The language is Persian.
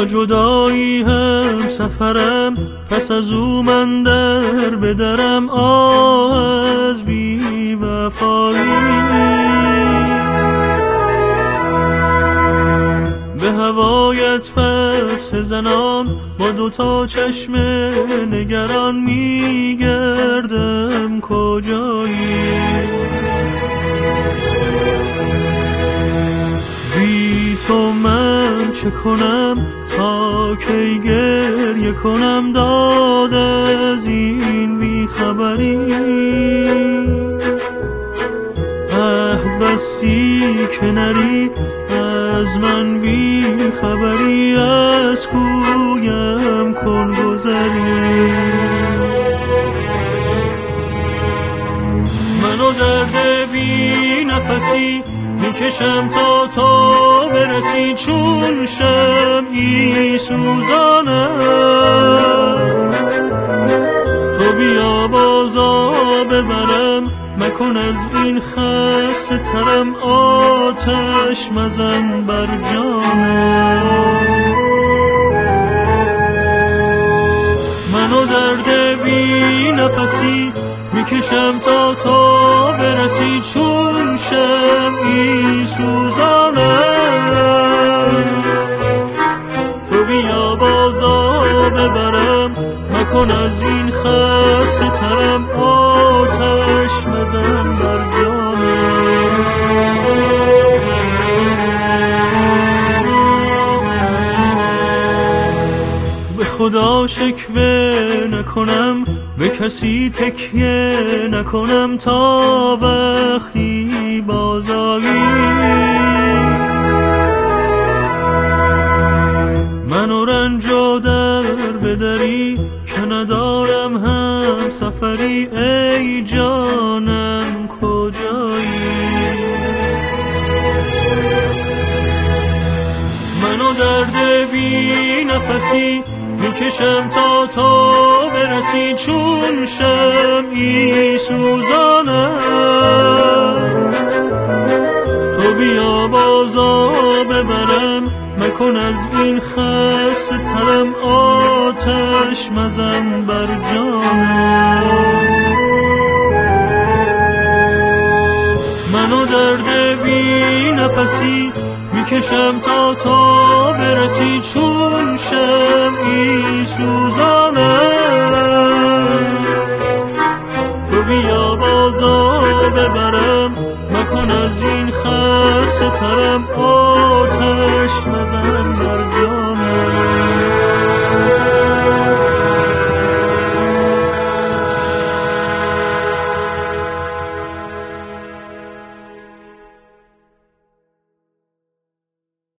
با جدایی هم سفرم، پس از او من در بدرم از بی وفایی. به هوایت پس زنان با دوتا چشم نگران میگردم کجایی. بی تو من چه کنم تا کی گریه کنم داد از این بی خبری. بسی که نری از من بی خبری، از کویم کن گذری. منو درد بی نفسی میکشم تا برسی، چون شمعی سوزانم. تو بیا بازا ببرم، مکن از این خسته ترم آتش مزن بر جانم. منو درد بی نفسی میکشم تا برسی، چون شمعی سوزانم. تو بیا بازا ببرم، مکن از این خسته ترم آتش مزن بر جانم. به خدا شکوه نکنم، به کسی تکیه نکنم تا وقتی بازایی. منو رنج و در بدری که ندارم هم سفری، ای جانم کجایی. منو درد بی نفسی میکشم تا برسی، چون شمعی سوزانم. تو بیا بازا ببرم، مکن از این خسته ترم آتش مزن بر جانم. منو درد بی نفسی میکشم تا برسی، چون شمعی سوزانم. تو بیا بازا ببرم، مکن از این خسته ترم آتش مزن بر جانم.